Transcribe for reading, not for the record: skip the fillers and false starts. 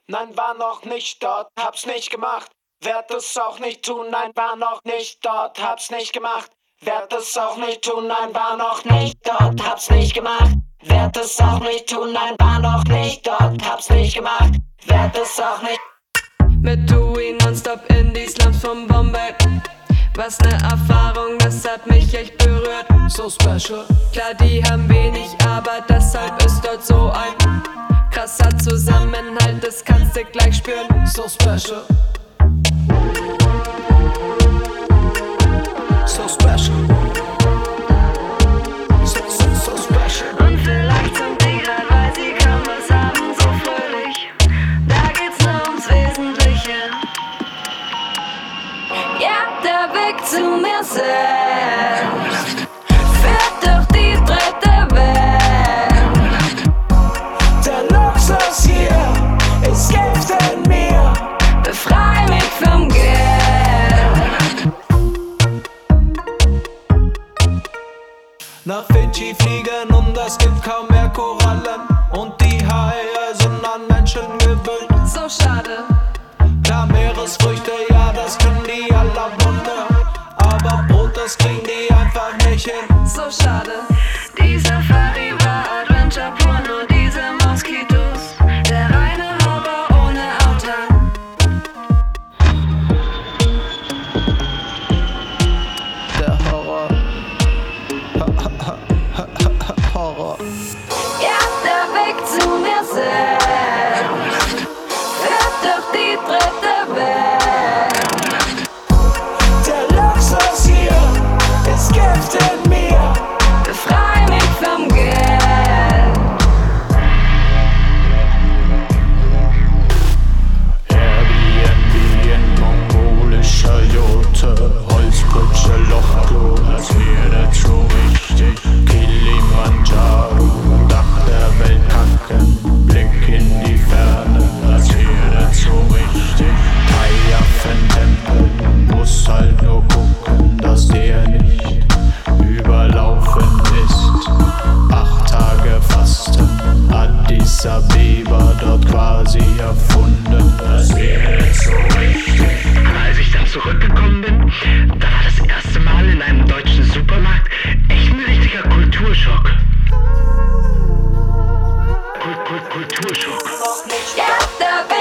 Nein, war noch nicht dort, hab's nicht gemacht. Werd es auch nicht tun, nein, war noch nicht dort, hab's nicht gemacht. Werd es auch nicht tun, nein, war noch nicht dort, hab's nicht gemacht. Werd es auch nicht tun, nein, war noch nicht dort, hab's nicht gemacht. Werd es auch nicht. Mit Dewey nonstop in die Slums von Bombay. Was ne Erfahrung, das hat mich echt berührt. So special. Klar, die haben wenig, aber deshalb ist dort so ein krasser Zusammenhalt, das kannst du gleich spüren. So special. So special. So special. Und vielleicht sind die grad, weil sie kaum was haben, so fröhlich. Da geht's nur ums Wesentliche. Ja, der Weg zu mir selbst führt durch die dritte Welt. Der Luxus hier ist Gift in mir. Befrei mich vom Geld. Nach Fidschi fliegen und es gibt kaum mehr Korallen. Und die Haie sind an Menschen gewöhnt. So schade. Klar, Meeresfrüchte, ja, das können die aller Wunder. Aber Brot, das kriegen die einfach nicht hin. So schade. Die Safari war Adventure pur, nur diese Moskitos. Der reine Horror ohne Auto. Der Horror. Horror. Ja, der Weg zu mir selbst führt durch die dritte Welt. Der Luxus hier ist Gift in mir. Befrei mich vom Geld. Airbnb in mongolischer Jurte, Holzkutsche, Lochklo, das wäre zu richtig. Kilimanjaro, Dach der Welt kacken, Blick in die Ferne, das wäre zu richtig. Hayafen-Tempel, muss halt nur gucken, dass der nicht überlaufen ist. 8 Tage Fasten, Addis Abeba, dort quasi erfunden, das wäre zu richtig. Als ich dann zurückgekommen bin, da war das erste Mal in einem deutschen Supermarkt echt ein richtiger Kulturschock. Kulturschock. Ja, der Weg